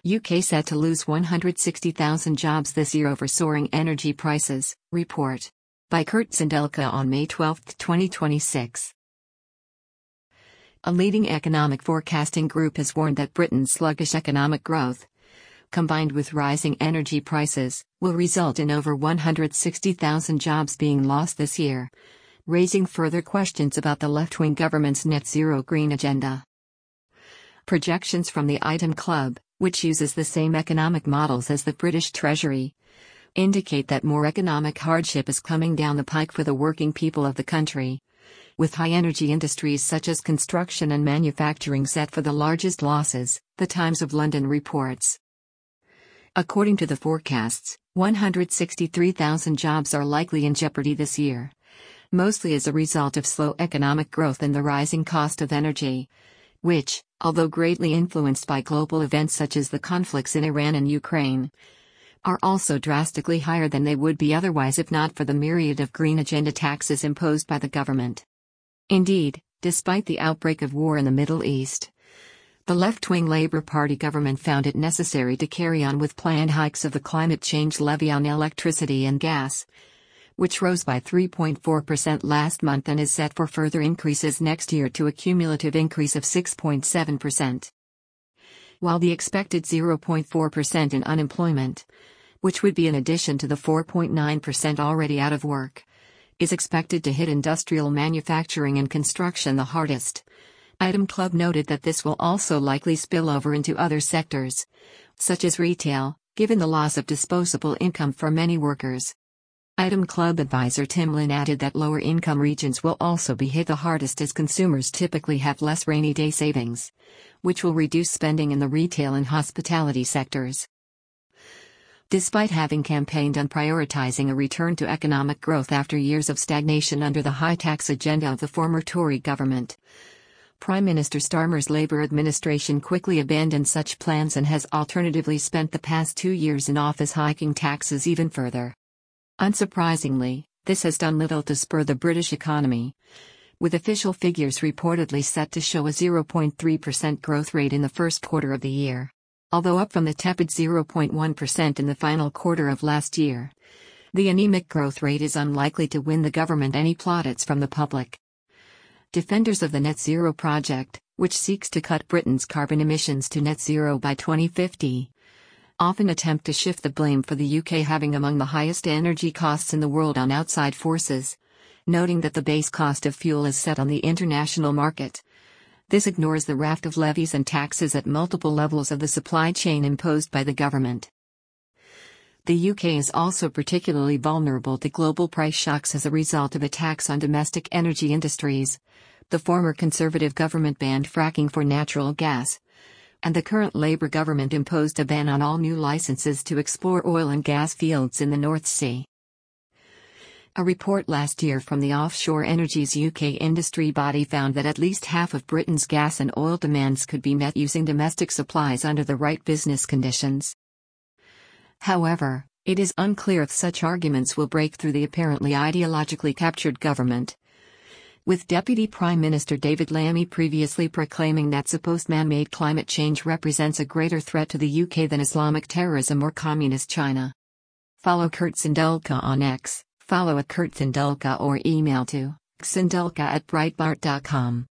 UK set to lose 160,000 jobs this year over soaring energy prices, report. By Kurt Sindelka on May 12, 2026. A leading economic forecasting group has warned that Britain's sluggish economic growth, combined with rising energy prices, will result in over 160,000 jobs being lost this year, raising further questions about the left-wing government's net zero green agenda. Projections from the Item Club, which uses the same economic models as the British Treasury, indicate that more economic hardship is coming down the pike for the working people of the country, with high-energy industries such as construction and manufacturing set for the largest losses, The Times of London reports. According to the forecasts, 163,000 jobs are likely in jeopardy this year, mostly as a result of slow economic growth and the rising cost of energy, which, although greatly influenced by global events such as the conflicts in Iran and Ukraine, are also drastically higher than they would be otherwise if not for the myriad of green agenda taxes imposed by the government. Indeed, despite the outbreak of war in the Middle East, the left-wing Labour Party government found it necessary to carry on with planned hikes of the climate change levy on electricity and gas, which rose by 3.4% last month and is set for further increases next year to a cumulative increase of 6.7%. While the expected 0.4% in unemployment, which would be in addition to the 4.9% already out of work, is expected to hit industrial manufacturing and construction the hardest, Item Club noted that this will also likely spill over into other sectors, such as retail, given the loss of disposable income for many workers. Item Club advisor Tim Lin added that lower-income regions will also be hit the hardest as consumers typically have less rainy day savings, which will reduce spending in the retail and hospitality sectors. Despite having campaigned on prioritizing a return to economic growth after years of stagnation under the high-tax agenda of the former Tory government, Prime Minister Starmer's Labour administration quickly abandoned such plans and has alternatively spent the past 2 years in office hiking taxes even further. Unsurprisingly, this has done little to spur the British economy, with official figures reportedly set to show a 0.3% growth rate in the first quarter of the year. Although up from the tepid 0.1% in the final quarter of last year, the anemic growth rate is unlikely to win the government any plaudits from the public. Defenders of the Net Zero Project, which seeks to cut Britain's carbon emissions to net zero by 2050, often attempt to shift the blame for the UK having among the highest energy costs in the world on outside forces, noting that the base cost of fuel is set on the international market. This ignores the raft of levies and taxes at multiple levels of the supply chain imposed by the government. The UK is also particularly vulnerable to global price shocks as a result of attacks on domestic energy industries. The former Conservative government banned fracking for natural gas, and the current Labour government imposed a ban on all new licenses to explore oil and gas fields in the North Sea. A report last year from the Offshore Energies UK industry body found that at least half of Britain's gas and oil demands could be met using domestic supplies under the right business conditions. However, it is unclear if such arguments will break through the apparently ideologically captured government, with Deputy Prime Minister David Lammy previously proclaiming that supposed man-made climate change represents a greater threat to the UK than Islamic terrorism or Communist China. Follow Kurt Sindelka on X. Follow @KurtSindelka or email to sindelka@breitbart.com.